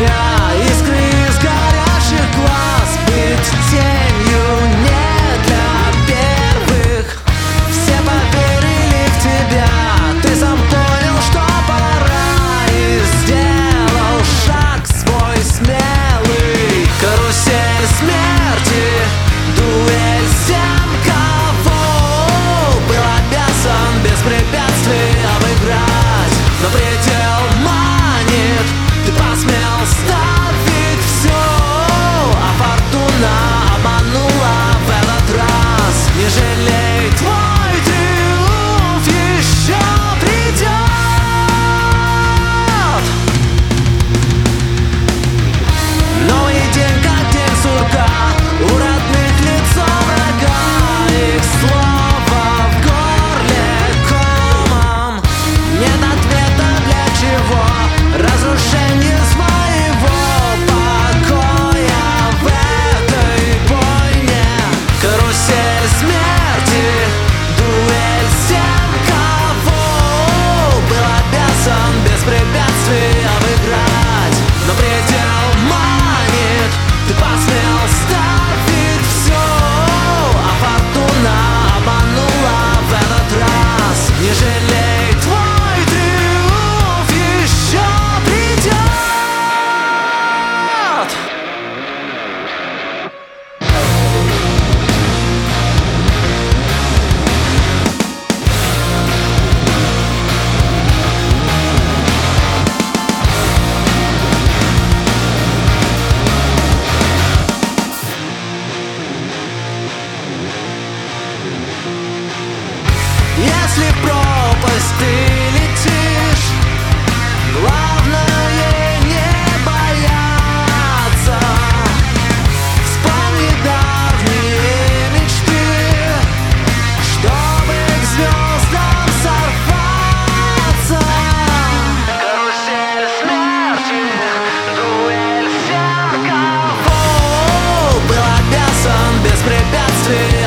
тебя, искры из горящих глаз. Быть тенью не для первых. Все поверили в тебя, ты сам понял, что пора, и сделал шаг свой смелый. Карусель смерти, дуэль с тем, кого был обязан без препятствий обыграть. Но предел манит, ты посмел ставить все, а фортуна обманула в этот раз. Не жалей, твой триумф еще придет. Новый день, как день сурка, у родных лицо врага. Их слово в горле комом, нет ответа для чего. Разрушение своего покоя в этой бойне. Карусель смерти, дуэль с тем, кого был обязан без препятствий обыграть. Но предел манит, ты посмел ставить все, а фортуна обманула в этот раз. Не жалей, твой триумф еще придет. Если в пропасть ты летишь, главное не бояться. Вспомни давние мечты, чтобы к звездам сорваться. Карусель смерти, дуэль с тем, кого был обязан без препятствий